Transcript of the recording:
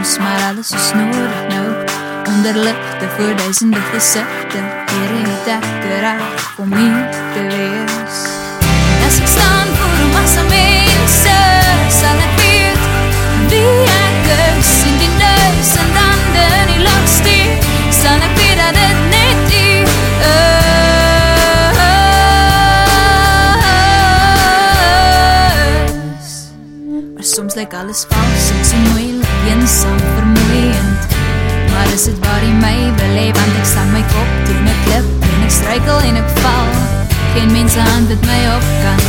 soms, maar alles is nodig nou. Onder lichte voor duisende gezichte, hier in die tekte raak om hier te wees. As ek staan voor een massa mense, sal ek weet wie ek is, en die neus en tande in die lug steek, sal ek weet dat dit net die is. Maar soms lyk alles vals en so moeilik, eensaam, vermoeiend. Maar is het waar die my wil hê, want ek staan my kop teen 'n klip en ek struikel en ek val. Geen mens hand wat my op kan